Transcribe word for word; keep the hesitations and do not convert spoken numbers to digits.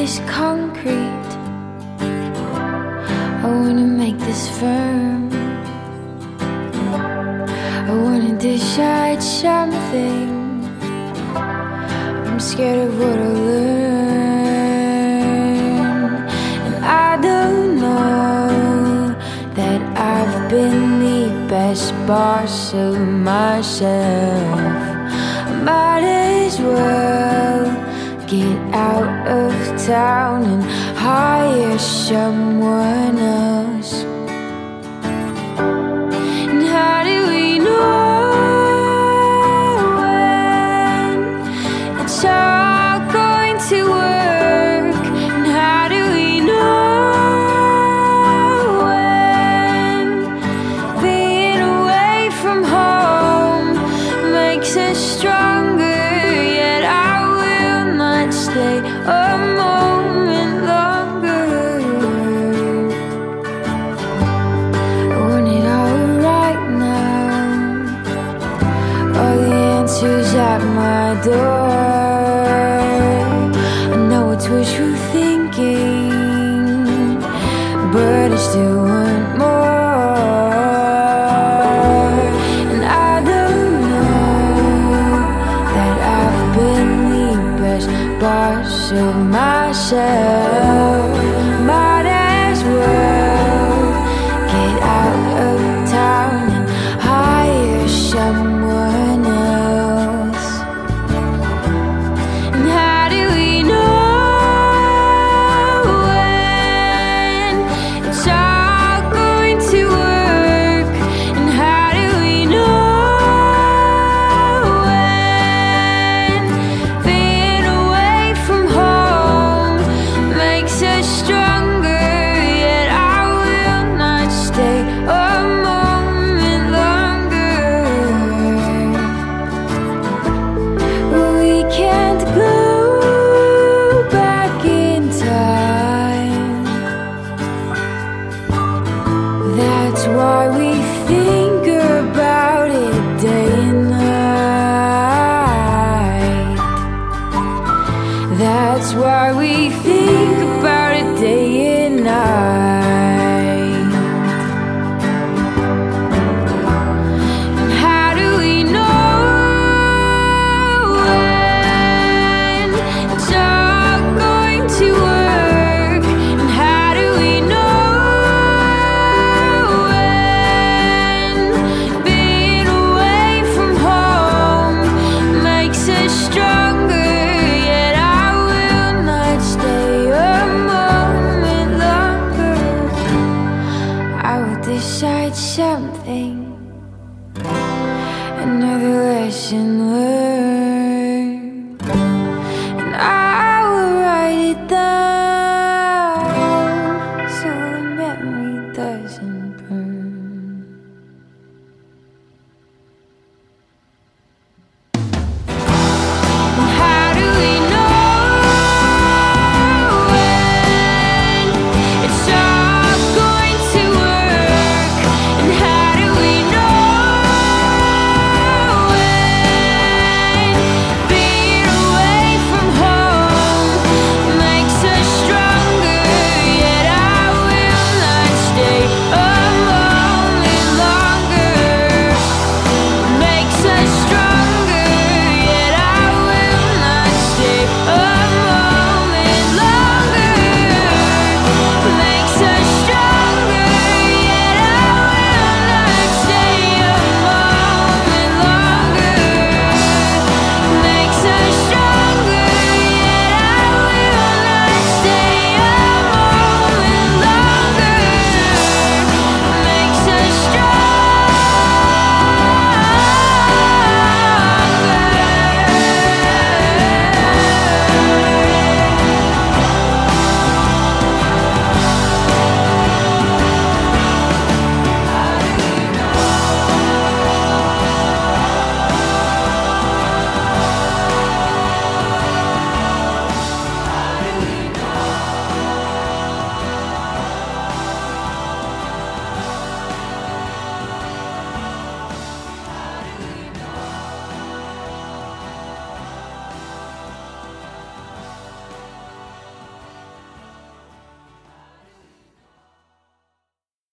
this concrete. I wanna make this firm. I wanna decide something. I'm scared of what I'll learn. And I don't know that I've been the best boss of myself. I might as well get out of town and hire someone else. And how do we know when it's all going to work? And how do we know when being away from home makes us stronger? Yet I will not stay a moment longer. I want it all right now. All the answers at my door. I know it's wishful thinking, but I still want more. And I don't know that I've been the best boss of myself. Might as well get out of town and hire someone else. And how do we know when it's all going to work? And how do we know when being away from home makes us stronger? Yet I will not stay a moment longer. We can't go back in time. That's why we think about it day and night. That's why we think about it day